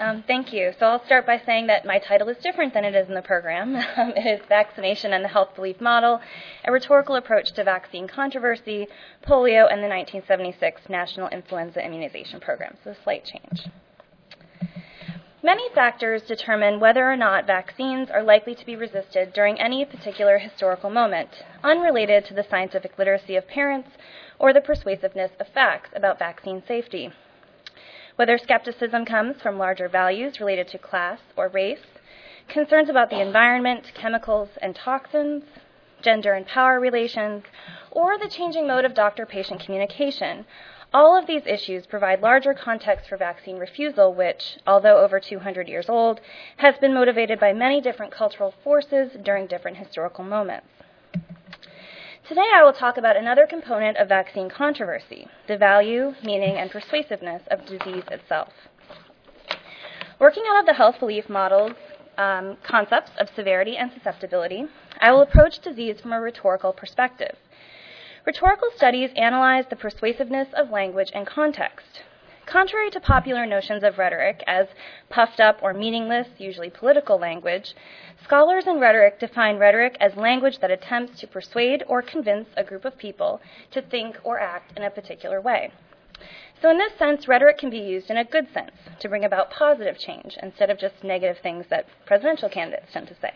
Thank you. So I'll start by saying that my title is different than it is in the program. It is Vaccination and the Health Belief Model, a rhetorical approach to vaccine controversy, polio, and the 1976 National Influenza Immunization Program. So a slight change. Many factors determine whether or not vaccines are likely to be resisted during any particular historical moment, unrelated to the scientific literacy of parents or the persuasiveness of facts about vaccine safety. Whether skepticism comes from larger values related to class or race, concerns about the environment, chemicals, and toxins, gender and power relations, or the changing mode of doctor-patient communication, all of these issues provide larger context for vaccine refusal, which, although over 200 years old, has been motivated by many different cultural forces during different historical moments. Today I will talk about another component of vaccine controversy, the value, meaning, and persuasiveness of disease itself. Working out of the health belief model's concepts of severity and susceptibility, I will approach disease from a rhetorical perspective. Rhetorical studies analyze the persuasiveness of language and context. Contrary to popular notions of rhetoric as puffed up or meaningless, usually political language, scholars in rhetoric define rhetoric as language that attempts to persuade or convince a group of people to think or act in a particular way. So in this sense, rhetoric can be used in a good sense to bring about positive change instead of just negative things that presidential candidates tend to say.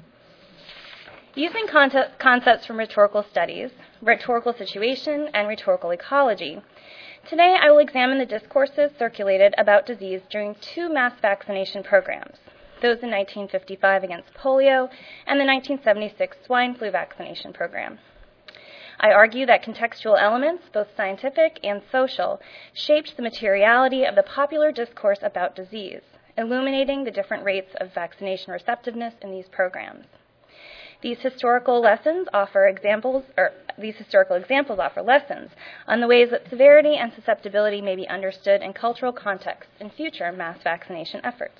Using concepts from rhetorical studies, rhetorical situation, and rhetorical ecology, today I will examine the discourses circulated about disease during two mass vaccination programs, those in 1955 against polio and the 1976 swine flu vaccination program. I argue that contextual elements, both scientific and social, shaped the materiality of the popular discourse about disease, illuminating the different rates of vaccination receptiveness in these programs. These historical examples offer lessons on the ways that severity and susceptibility may be understood in cultural contexts in future mass vaccination efforts.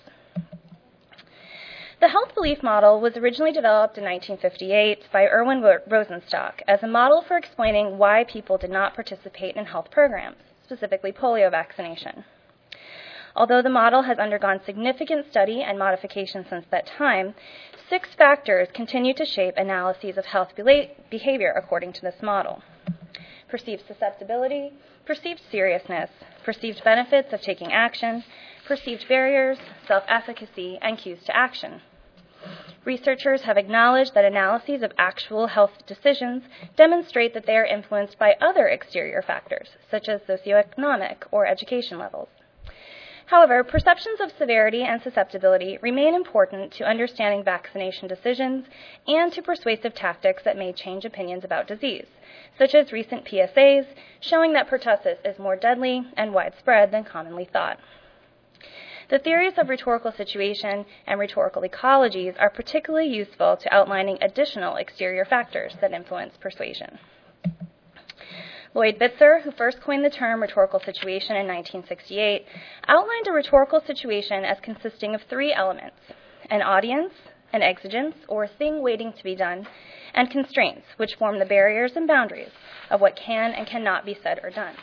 The health belief model was originally developed in 1958 by Erwin Rosenstock as a model for explaining why people did not participate in health programs, specifically polio vaccination. Although the model has undergone significant study and modification since that time, 6 factors continue to shape analyses of health behavior according to this model: perceived susceptibility, perceived seriousness, perceived benefits of taking action, perceived barriers, self-efficacy, and cues to action. Researchers have acknowledged that analyses of actual health decisions demonstrate that they are influenced by other exterior factors, such as socioeconomic or education levels. However, perceptions of severity and susceptibility remain important to understanding vaccination decisions and to persuasive tactics that may change opinions about disease, such as recent PSAs showing that pertussis is more deadly and widespread than commonly thought. The theories of rhetorical situation and rhetorical ecologies are particularly useful to outlining additional exterior factors that influence persuasion. Lloyd Bitzer, who first coined the term rhetorical situation in 1968, outlined a rhetorical situation as consisting of 3 elements: an audience, an exigence, or thing waiting to be done, and constraints, which form the barriers and boundaries of what can and cannot be said or done.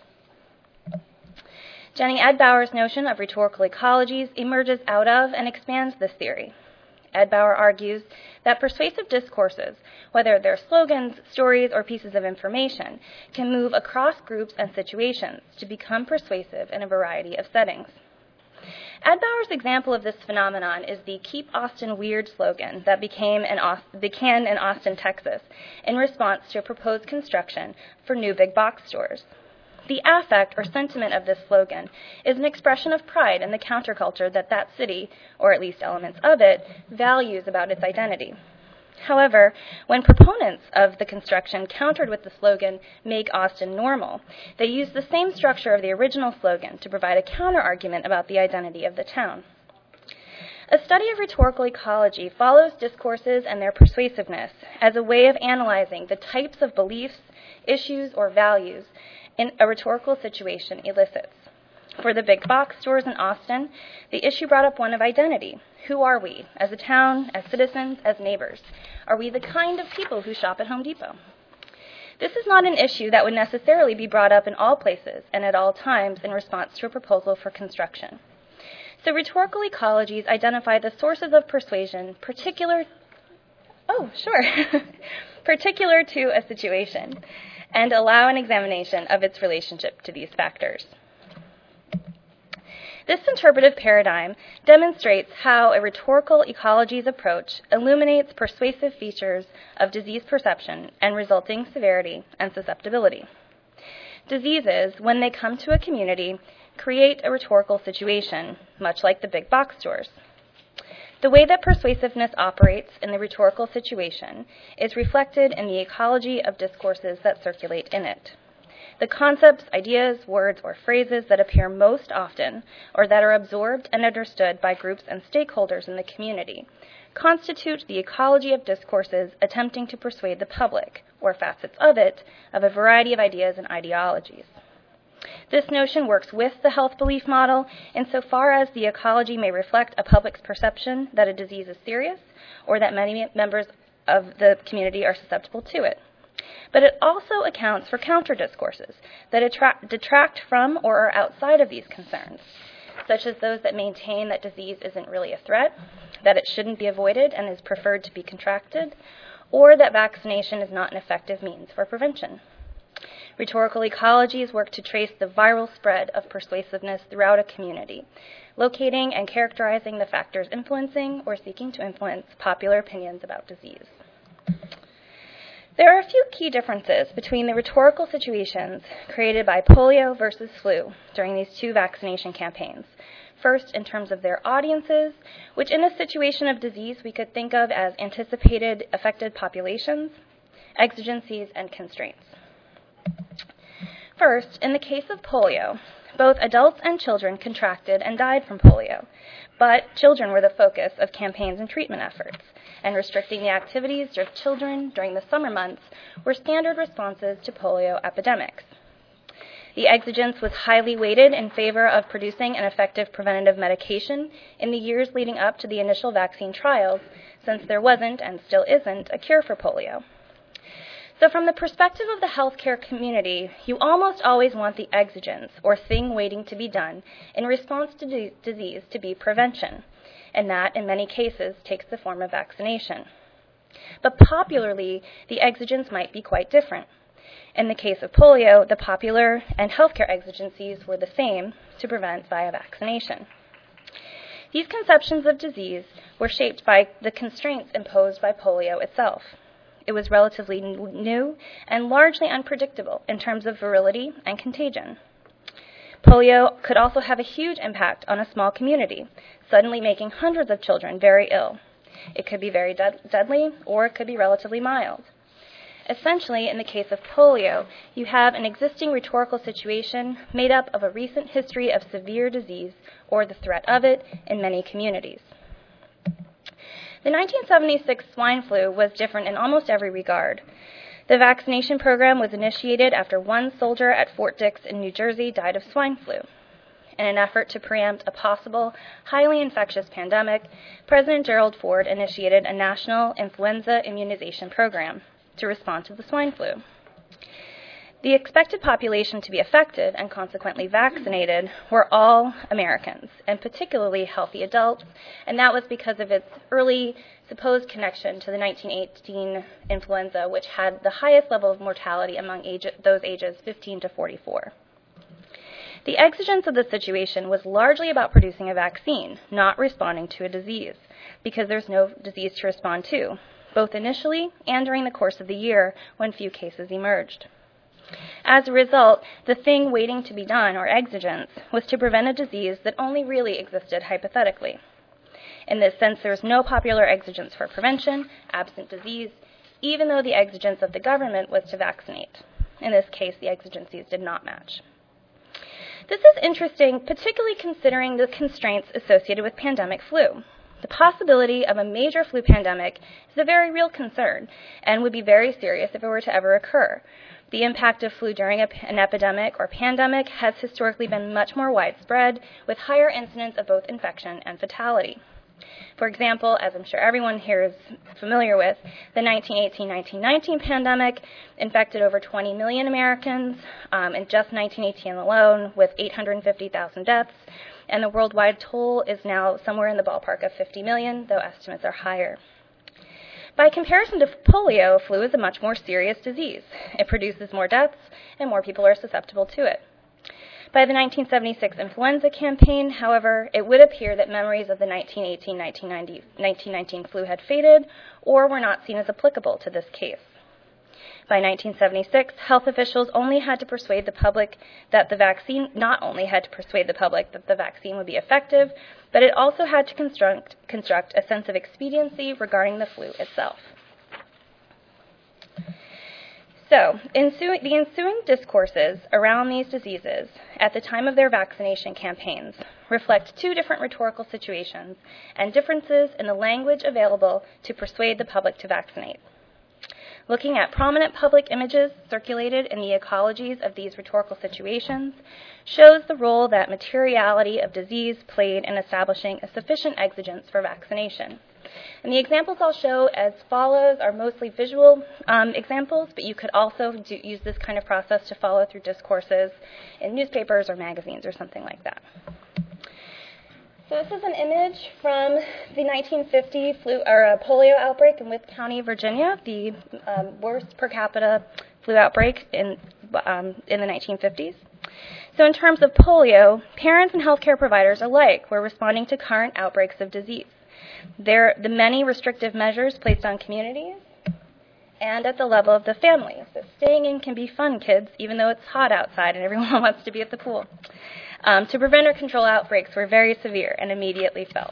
Jenny Edbauer's notion of rhetorical ecologies emerges out of and expands this theory. Edbauer argues that persuasive discourses, whether they're slogans, stories, or pieces of information, can move across groups and situations to become persuasive in a variety of settings. Edbauer's example of this phenomenon is the Keep Austin Weird slogan that began in Austin, Texas, in response to a proposed construction for new big box stores. The affect or sentiment of this slogan is an expression of pride in the counterculture that city, or at least elements of it, values about its identity. However, when proponents of the construction countered with the slogan, "Make Austin Normal," they used the same structure of the original slogan to provide a counter-argument about the identity of the town. A study of rhetorical ecology follows discourses and their persuasiveness as a way of analyzing the types of beliefs, issues, or values in a rhetorical situation elicits. For the big box stores in Austin, the issue brought up one of identity. Who are we, as a town, as citizens, as neighbors? Are we the kind of people who shop at Home Depot? This is not an issue that would necessarily be brought up in all places and at all times in response to a proposal for construction. So rhetorical ecologies identify the sources of persuasion particular to a situation and allow an examination of its relationship to these factors. This interpretive paradigm demonstrates how a rhetorical ecologies approach illuminates persuasive features of disease perception and resulting severity and susceptibility. Diseases, when they come to a community, create a rhetorical situation, much like the big box stores. The way that persuasiveness operates in the rhetorical situation is reflected in the ecology of discourses that circulate in it. The concepts, ideas, words, or phrases that appear most often, or that are absorbed and understood by groups and stakeholders in the community, constitute the ecology of discourses attempting to persuade the public, or facets of it, of a variety of ideas and ideologies. This notion works with the health belief model insofar as the ecology may reflect a public's perception that a disease is serious, or that many members of the community are susceptible to it. But it also accounts for counter-discourses that detract from or are outside of these concerns, such as those that maintain that disease isn't really a threat, that it shouldn't be avoided and is preferred to be contracted, or that vaccination is not an effective means for prevention. Rhetorical ecologies work to trace the viral spread of persuasiveness throughout a community, locating and characterizing the factors influencing or seeking to influence popular opinions about disease. There are a few key differences between the rhetorical situations created by polio versus flu during these two vaccination campaigns. First, in terms of their audiences, which in a situation of disease we could think of as anticipated affected populations, exigencies, and constraints. First, in the case of polio, both adults and children contracted and died from polio, but children were the focus of campaigns and treatment efforts, and restricting the activities of children during the summer months were standard responses to polio epidemics. The exigence was highly weighted in favor of producing an effective preventative medication in the years leading up to the initial vaccine trials, since there wasn't, and still isn't, a cure for polio. So from the perspective of the healthcare community, you almost always want the exigence, or thing waiting to be done, in response to disease to be prevention, and that, in many cases, takes the form of vaccination. But popularly, the exigence might be quite different. In the case of polio, the popular and healthcare exigencies were the same, to prevent via vaccination. These conceptions of disease were shaped by the constraints imposed by polio itself. It was relatively new and largely unpredictable in terms of virility and contagion. Polio could also have a huge impact on a small community, suddenly making hundreds of children very ill. It could be very deadly, or it could be relatively mild. Essentially, in the case of polio, you have an existing rhetorical situation made up of a recent history of severe disease or the threat of it in many communities. The 1976 swine flu was different in almost every regard. The vaccination program was initiated after one soldier at Fort Dix in New Jersey died of swine flu. In an effort to preempt a possible highly infectious pandemic, President Gerald Ford initiated a national influenza immunization program to respond to the swine flu. The expected population to be affected and consequently vaccinated were all Americans, and particularly healthy adults, and that was because of its early supposed connection to the 1918 influenza, which had the highest level of mortality among those ages 15 to 44. The exigence of the situation was largely about producing a vaccine, not responding to a disease, because there's no disease to respond to, both initially and during the course of the year when few cases emerged. As a result, the thing waiting to be done, or exigence, was to prevent a disease that only really existed hypothetically. In this sense, there is no popular exigence for prevention, absent disease, even though the exigence of the government was to vaccinate. In this case, the exigencies did not match. This is interesting, particularly considering the constraints associated with pandemic flu. The possibility of a major flu pandemic is a very real concern and would be very serious if it were to ever occur. The impact of flu during an epidemic or pandemic has historically been much more widespread, with higher incidence of both infection and fatality. For example, as I'm sure everyone here is familiar with, the 1918-1919 pandemic infected over 20 million Americans in just 1918 alone, with 850,000 deaths, and the worldwide toll is now somewhere in the ballpark of 50 million, though estimates are higher. By comparison to polio, flu is a much more serious disease. It produces more deaths, and more people are susceptible to it. By the 1976 influenza campaign, however, it would appear that memories of the 1918-1919 flu had faded or were not seen as applicable to this case. By 1976, health officials only had to persuade the public that the vaccine, not only had to persuade the public that the vaccine would be effective, but it also had to construct a sense of expediency regarding the flu itself. So, the ensuing discourses around these diseases at the time of their vaccination campaigns reflect two different rhetorical situations and differences in the language available to persuade the public to vaccinate. Looking at prominent public images circulated in the ecologies of these rhetorical situations shows the role that materiality of disease played in establishing a sufficient exigence for vaccination. And the examples I'll show as follows are mostly visual examples, but you could also use this kind of process to follow through discourses in newspapers or magazines or something like that. So this is an image from the 1950 polio outbreak in Wythe County, Virginia, the worst per capita flu outbreak in the 1950s. So in terms of polio, parents and healthcare providers alike were responding to current outbreaks of disease. The many restrictive measures placed on communities and at the level of the family. So staying in can be fun, kids, even though it's hot outside and everyone wants to be at the pool. To prevent or control outbreaks were very severe and immediately felt.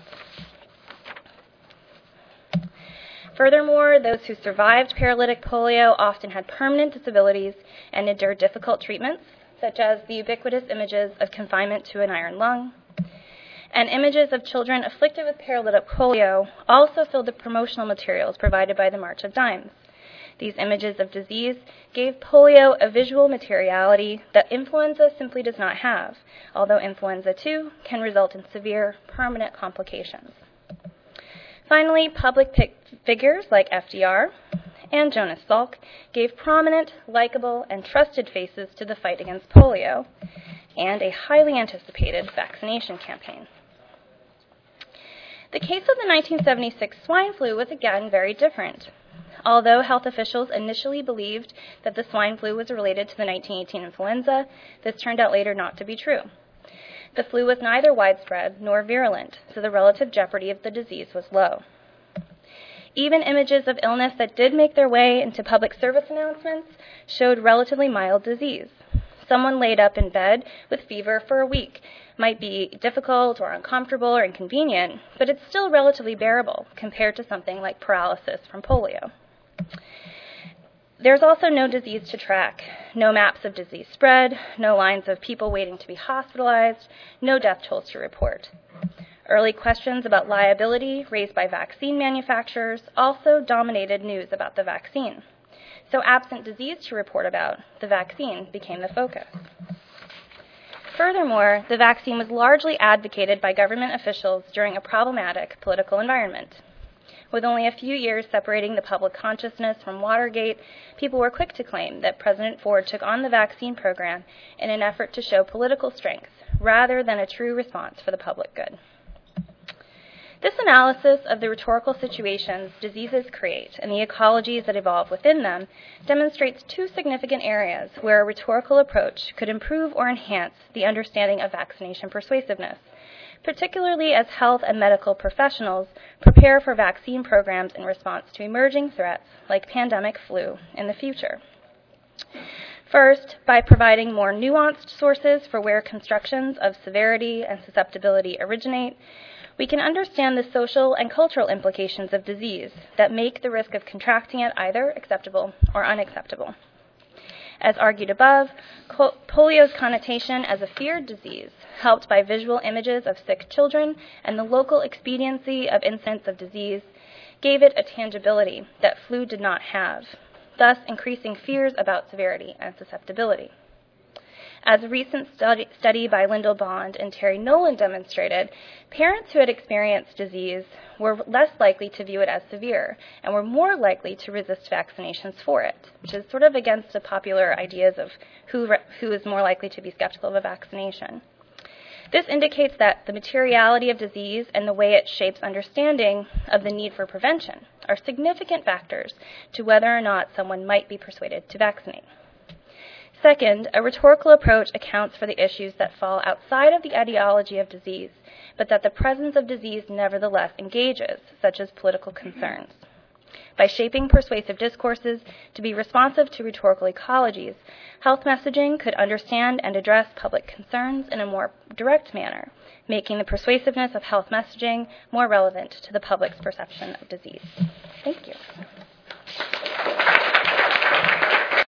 Furthermore, those who survived paralytic polio often had permanent disabilities and endured difficult treatments, such as the ubiquitous images of confinement to an iron lung. And images of children afflicted with paralytic polio also filled the promotional materials provided by the March of Dimes. These images of disease gave polio a visual materiality that influenza simply does not have, although influenza too can result in severe, permanent complications. Finally, public figures like FDR and Jonas Salk gave prominent, likable, and trusted faces to the fight against polio and a highly anticipated vaccination campaign. The case of the 1976 swine flu was again very different. Although health officials initially believed that the swine flu was related to the 1918 influenza, this turned out later not to be true. The flu was neither widespread nor virulent, so the relative jeopardy of the disease was low. Even images of illness that did make their way into public service announcements showed relatively mild disease. Someone laid up in bed with fever for a week might be difficult or uncomfortable or inconvenient, but it's still relatively bearable compared to something like paralysis from polio. There's also no disease to track, no maps of disease spread, no lines of people waiting to be hospitalized, no death tolls to report. Early questions about liability raised by vaccine manufacturers also dominated news about the vaccine. So absent disease to report about, the vaccine became the focus. Furthermore, the vaccine was largely advocated by government officials during a problematic political environment. With only a few years separating the public consciousness from Watergate, people were quick to claim that President Ford took on the vaccine program in an effort to show political strength rather than a true response for the public good. This analysis of the rhetorical situations diseases create and the ecologies that evolve within them demonstrates two significant areas where a rhetorical approach could improve or enhance the understanding of vaccination persuasiveness, particularly as health and medical professionals prepare for vaccine programs in response to emerging threats like pandemic flu in the future. First, by providing more nuanced sources for where constructions of severity and susceptibility originate, we can understand the social and cultural implications of disease that make the risk of contracting it either acceptable or unacceptable. As argued above, polio's connotation as a feared disease, helped by visual images of sick children and the local expediency of incidents of disease, gave it a tangibility that flu did not have, thus increasing fears about severity and susceptibility. As a recent study by Lyndall Bond and Terry Nolan demonstrated, parents who had experienced disease were less likely to view it as severe and were more likely to resist vaccinations for it, which is sort of against the popular ideas of who is more likely to be skeptical of a vaccination. This indicates that the materiality of disease and the way it shapes understanding of the need for prevention are significant factors to whether or not someone might be persuaded to vaccinate. Second, a rhetorical approach accounts for the issues that fall outside of the etiology of disease, but that the presence of disease nevertheless engages, such as political concerns. By shaping persuasive discourses to be responsive to rhetorical ecologies, health messaging could understand and address public concerns in a more direct manner, making the persuasiveness of health messaging more relevant to the public's perception of disease. Thank you.